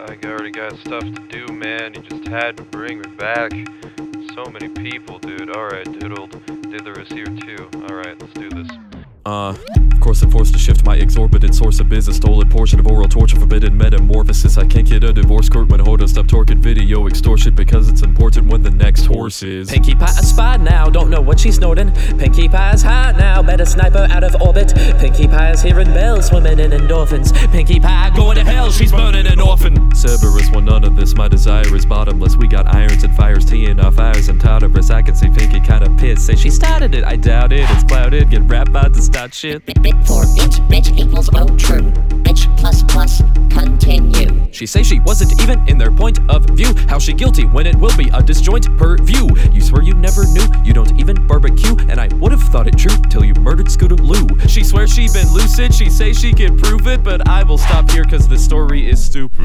I already got stuff to do, man. You just had to bring me back. So many people, dude. Alright, Doodled. Dither is here too. Alright, let's do this. Of course I'm forced to shift my exorbitant source of biz. A stolen portion of oral torture, forbidden metamorphosis. I can't get a divorce court when Hodo stop torquing video extortion, because it's important when the next horse is. Pinkie Pie a spy now, don't know what she's snorting. Pinkie Pie's hot now, better sniper out of orbit. Pinkie Pie's hearing bells, swimming in endorphins. Pinkie Pie going to hell, she's burning an orphan. Cerberus want none of this, my desire is bottomless. We got irons and fires, teeing off fires and Tartarus. I can see Pinkie kinda pissed, say she started it, I doubt it. It's clouded, get rap out to start shit. Bit for bitch equals oh true. Bitch plus plus continue. She say she wasn't even in their point of view. How she guilty when it will be a disjoint per view? You swear you never knew, you don't even barbecue. And I would've thought it true till you murdered Scootaloo. She swears she been lucid, she say she can prove it, but I will stop here cause this story is stupid.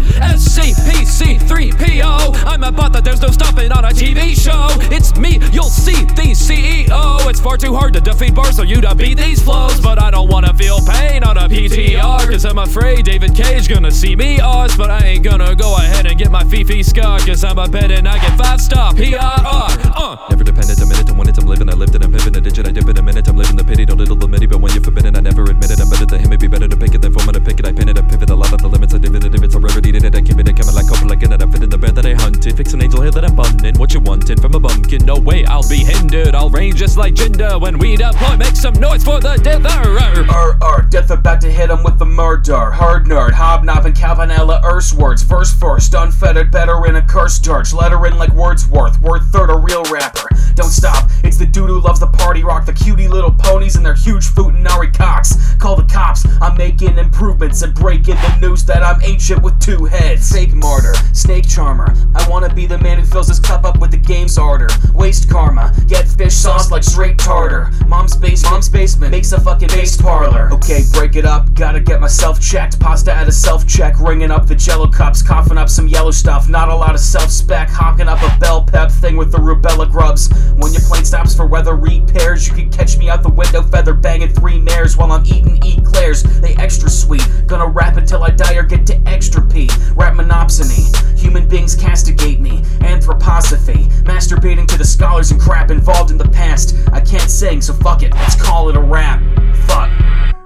SCPC3PO, I'm a bot that there's no stopping on a TV show. It's me, you'll see the CEO. It's far too hard to defeat bars so you to beat these flows, but I don't wanna feel pain on a PTR, cause I'm afraid David Cage gonna see me oz. But I ain't gonna go ahead and get my Fifi scar, cause I'm a bet and I get 5-star PRR. Never dependent a minute, 2 minutes I'm living, I lived it, I'm pivoting a digit, I dip in a minute, I'm living the pity, don't little the midi, but when you're forbidden I never admit it, I'm better than him, it'd be better to pick it than for me to pick it, I pin it, I pivot, a lot of the limits, I divot, it's a rarity that I keep it, I come like couple like in it, I fit in the bed that I hunted, fix an angel hair that I'm bunning, what you wanted from a bumpkin, no way I'll be hindered, I'll range just like Jinder, when we deploy, make some noise for the Dither. Death about to hit him with the murder, hard nerd, hobnobbing Calvinella words, verse first, unfettered, better in a curse dirge, lettering like Wordsworth, word third, a real rapper. Don't stop, it's the dude who loves the party rock, the cutie little ponies and their huge Futanari cocks. Call the cops, I'm making improvements and breaking the news that I'm ancient with 2 heads. Fake martyr, snake charmer, I wanna be the man who fills his cup up with the game's ardor. Waste karma, get fish sauce like straight tartar. Mom's basement makes a fucking base parlor. Okay, break it up, gotta get myself checked. Pasta at a self-check, ringing up the jello cups, coughing up some yellow stuff. Not a lot of self-spec, hawking up a bell pep thing with the rubella grubs. When your plane stops for weather repairs, you can catch me out the window feather banging 3 mares while I'm eating eclairs. They extra sweet, gonna rap until I die or get to extra P. Rap monopsony, human beings castigate me. Anthroposophy, masturbating to the scholars and crap involved in the past. I can't sing, so fuck it, let's call it a rap. Fuck.